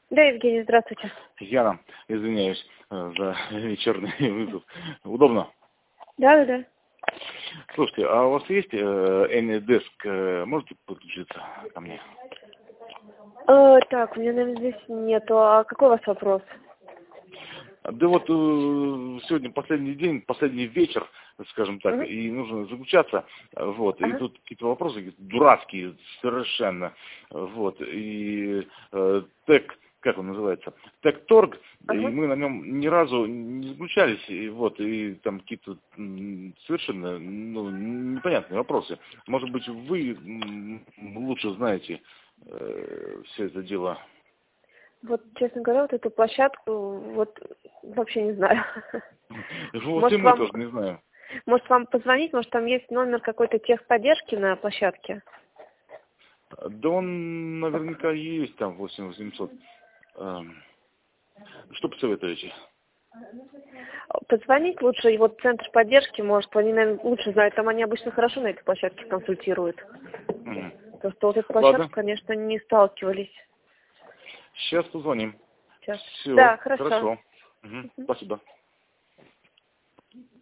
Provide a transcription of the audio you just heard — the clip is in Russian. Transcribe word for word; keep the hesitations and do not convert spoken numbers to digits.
Да, Евгений, здравствуйте. Яна, извиняюсь э, за вечерний вызов. Удобно? Да, да, да. Слушайте, а у вас есть э, AnyDesk? Э, можете подключиться ко мне? Э, так, у меня, наверное, здесь нету. А какой у вас вопрос? Да вот э, сегодня последний день, последний вечер, скажем так, Угу. и нужно заключаться, э, вот, и Ага. тут какие-то вопросы какие-то дурацкие совершенно, вот, и э, тег, как он называется, тег-торг, и Ага. мы на нем ни разу не заключались, и вот, и там какие-то м, совершенно, ну, непонятные вопросы. Может быть, вы м, лучше знаете э, все это дело. Вот, честно говоря, вот эту площадку, вот, вообще не знаю. Вот и Может, мы вам, тоже не знаем. может, вам позвонить, может, там есть номер какой-то техподдержки на площадке? Да он наверняка есть там восемь восемьсот. Эм, Что посоветуете? Позвонить лучше, и вот центр поддержки, может, они, наверное, лучше знают, там они обычно хорошо на этой площадке консультируют. Мгм. Потому что вот эту площадку, Ладно, конечно, не сталкивались. сейчас позвоним. Сейчас. Все, Да, хорошо. хорошо. Мгм. Спасибо.